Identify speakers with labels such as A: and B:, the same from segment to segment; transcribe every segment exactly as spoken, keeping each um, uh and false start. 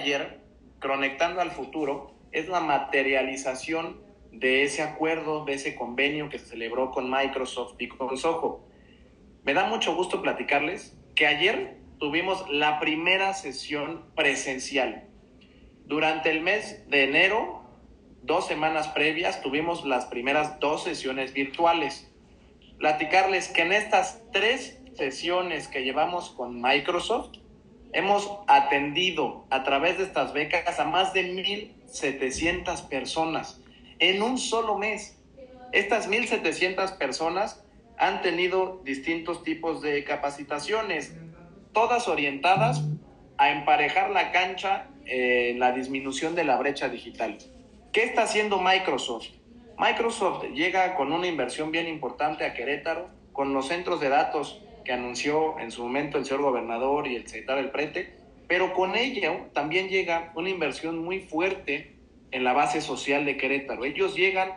A: ayer, Conectando al Futuro, es la materialización de ese acuerdo, de ese convenio que se celebró con Microsoft y con Soho. Me da mucho gusto platicarles que ayer tuvimos la primera sesión presencial. Durante el mes de enero, dos semanas previas, tuvimos las primeras dos sesiones virtuales. Platicarles que en estas tres sesiones que llevamos con Microsoft, hemos atendido a través de estas becas a más de mil setecientas personas en un solo mes. Estas mil setecientas personas han tenido distintos tipos de capacitaciones, todas orientadas a emparejar la cancha en la disminución de la brecha digital. ¿Qué está haciendo Microsoft? Microsoft llega con una inversión bien importante a Querétaro, con los centros de datos que anunció en su momento el señor gobernador y el secretario del Prete, pero con ello también llega una inversión muy fuerte en la base social de Querétaro. Ellos llegan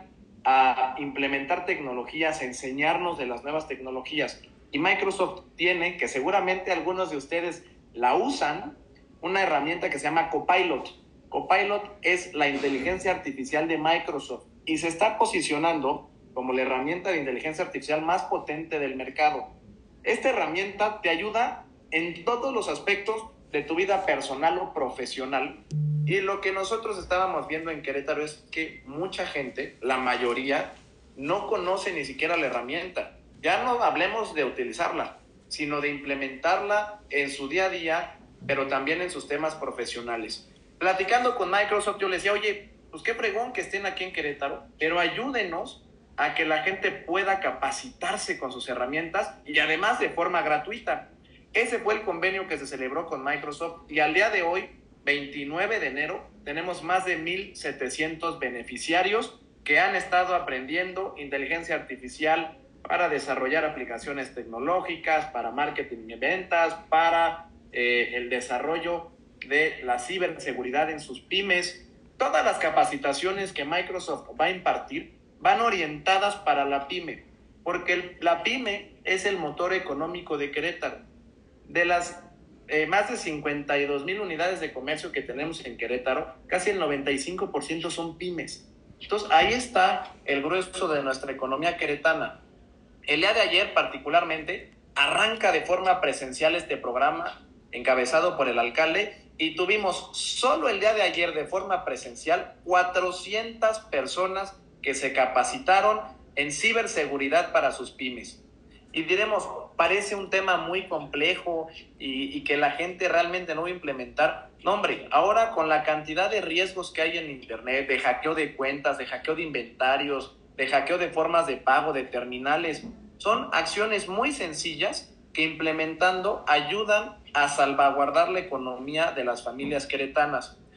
A: a implementar tecnologías, a enseñarnos de las nuevas tecnologías. Y Microsoft tiene, que seguramente algunos de ustedes la usan, una herramienta que se llama Copilot. Copilot es la inteligencia artificial de Microsoft y se está posicionando como la herramienta de inteligencia artificial más potente del mercado. Esta herramienta te ayuda en todos los aspectos de tu vida personal o profesional. Y lo que nosotros estábamos viendo en Querétaro es que mucha gente, la mayoría, no conoce ni siquiera la herramienta. Ya no hablemos de utilizarla, sino de implementarla en su día a día, pero también en sus temas profesionales. Platicando con Microsoft, yo les decía, oye, pues qué fregón que estén aquí en Querétaro, pero ayúdenos a que la gente pueda capacitarse con sus herramientas y además de forma gratuita. Ese fue el convenio que se celebró con Microsoft y al día de hoy, veintinueve de enero, tenemos más de mil setecientos beneficiarios que han estado aprendiendo inteligencia artificial para desarrollar aplicaciones tecnológicas, para marketing y ventas, para eh, el desarrollo de la ciberseguridad en sus pymes. Todas las capacitaciones que Microsoft va a impartir van orientadas para la pyme, porque el, la pyme es el motor económico de Querétaro. De las eh, más de cincuenta y dos mil unidades de comercio que tenemos en Querétaro, casi el noventa y cinco por ciento son pymes. Entonces, ahí está el grueso de nuestra economía queretana. El día de ayer, particularmente, arranca de forma presencial este programa, encabezado por el alcalde, y tuvimos solo el día de ayer, de forma presencial, cuatrocientas personas que se capacitaron en ciberseguridad para sus pymes. Y diremos, parece un tema muy complejo y, y que la gente realmente no va a implementar. No, hombre, ahora con la cantidad de riesgos que hay en Internet, de hackeo de cuentas, de hackeo de inventarios, de hackeo de formas de pago, de terminales, son acciones muy sencillas que implementando ayudan a salvaguardar la economía de las familias queretanas.